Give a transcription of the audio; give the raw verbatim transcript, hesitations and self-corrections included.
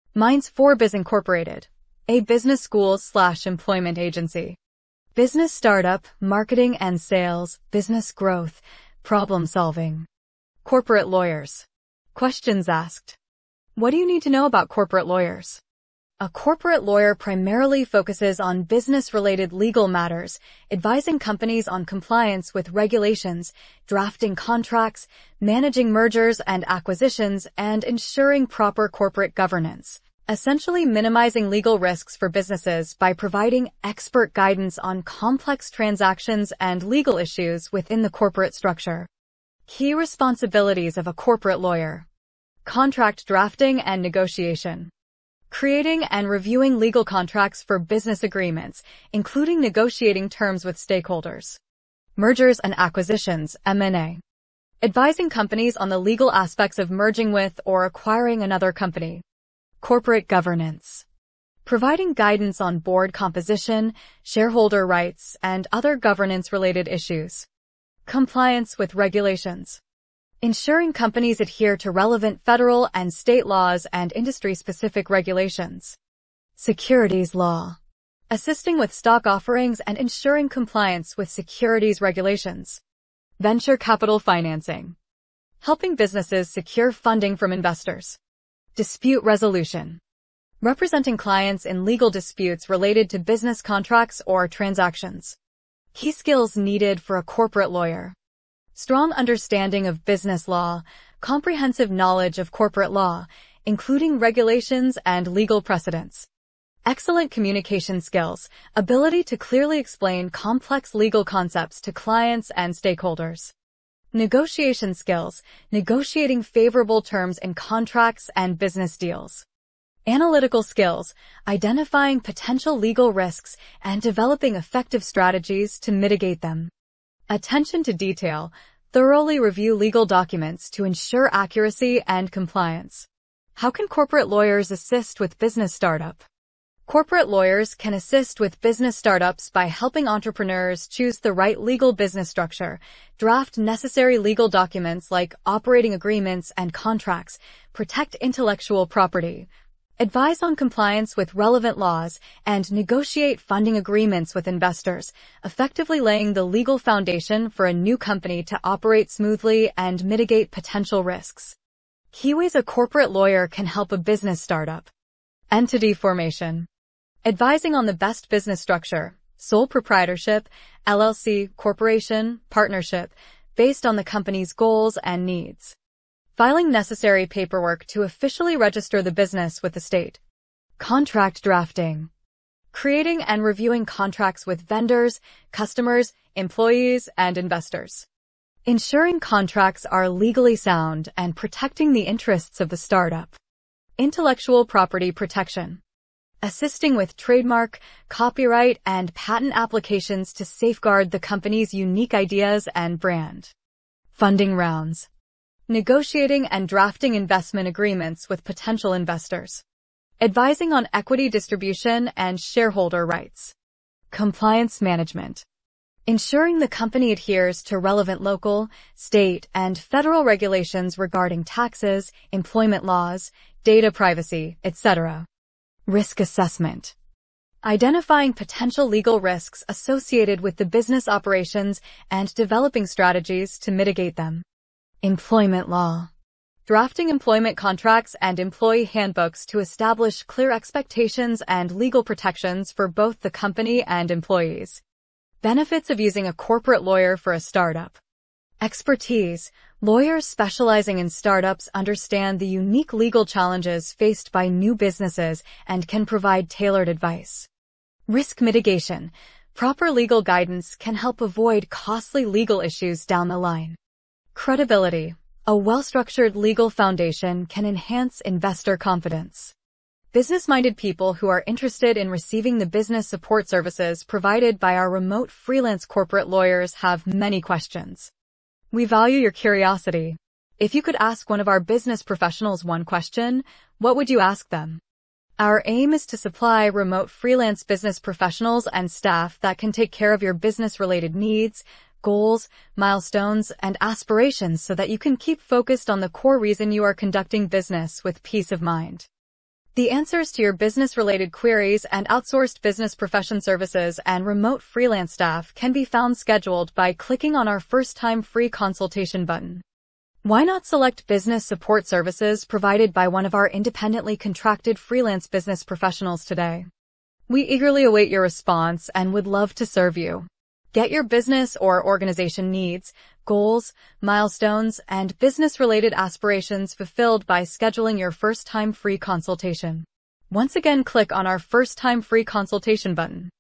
Minds four Biz Incorporated, a business school slash employment agency. Business startup, marketing and sales, business growth, problem solving. Corporate lawyers. Questions asked. What do you need to know about corporate lawyers? A corporate lawyer primarily focuses on business-related legal matters, advising companies on compliance with regulations, drafting contracts, managing mergers and acquisitions, and ensuring proper corporate governance, essentially minimizing legal risks for businesses by providing expert guidance on complex transactions and legal issues within the corporate structure. Key responsibilities of a corporate lawyer. Contract drafting and negotiation. Creating and reviewing legal contracts for business agreements, including negotiating terms with stakeholders. Mergers and acquisitions, M and A. Advising companies on the legal aspects of merging with or acquiring another company. Corporate governance. Providing guidance on board composition, shareholder rights, and other governance-related issues. Compliance with regulations. Ensuring companies adhere to relevant federal and state laws and industry-specific regulations. Securities law. Assisting with stock offerings and ensuring compliance with securities regulations. Venture capital financing. Helping businesses secure funding from investors. Dispute resolution. Representing clients in legal disputes related to business contracts or transactions. Key skills needed for a corporate lawyer. Strong understanding of business law, comprehensive knowledge of corporate law, including regulations and legal precedents. Excellent communication skills, ability to clearly explain complex legal concepts to clients and stakeholders. Negotiation skills, negotiating favorable terms in contracts and business deals. Analytical skills, identifying potential legal risks and developing effective strategies to mitigate them. Attention to detail, thoroughly review legal documents to ensure accuracy and compliance. How can corporate lawyers assist with business startup? Corporate lawyers can assist with business startups by helping entrepreneurs choose the right legal business structure, draft necessary legal documents like operating agreements and contracts, protect intellectual property, advise on compliance with relevant laws, and negotiate funding agreements with investors, effectively laying the legal foundation for a new company to operate smoothly and mitigate potential risks. Key ways a corporate lawyer can help a business startup. Entity formation. Advising on the best business structure, sole proprietorship, L L C, corporation, partnership, based on the company's goals and needs. Filing necessary paperwork to officially register the business with the state. Contract drafting. Creating and reviewing contracts with vendors, customers, employees, and investors. Ensuring contracts are legally sound and protecting the interests of the startup. Intellectual property protection. Assisting with trademark, copyright, and patent applications to safeguard the company's unique ideas and brand. Funding rounds. Negotiating and drafting investment agreements with potential investors. Advising on equity distribution and shareholder rights. Compliance management. Ensuring the company adheres to relevant local, state, and federal regulations regarding taxes, employment laws, data privacy, et cetera. Risk assessment. Identifying potential legal risks associated with the business operations and developing strategies to mitigate them. Employment law. Drafting employment contracts and employee handbooks to establish clear expectations and legal protections for both the company and employees. Benefits of using a corporate lawyer for a startup. Expertise. Lawyers specializing in startups understand the unique legal challenges faced by new businesses and can provide tailored advice. Risk mitigation. Proper legal guidance can help avoid costly legal issues down the line. Credibility. A well-structured legal foundation can enhance investor confidence. Business-minded people who are interested in receiving the business support services provided by our remote freelance corporate lawyers have many questions. We value your curiosity. If you could ask one of our business professionals one question, what would you ask them? Our aim is to supply remote freelance business professionals and staff that can take care of your business-related needs, goals, milestones, and aspirations so that you can keep focused on the core reason you are conducting business with peace of mind. The answers to your business-related queries and outsourced business profession services and remote freelance staff can be found scheduled by clicking on our first-time free consultation button. Why not select business support services provided by one of our independently contracted freelance business professionals today? We eagerly await your response and would love to serve you. Get your business or organization needs, goals, milestones, and business-related aspirations fulfilled by scheduling your first-time free consultation. Once again, click on our first-time free consultation button.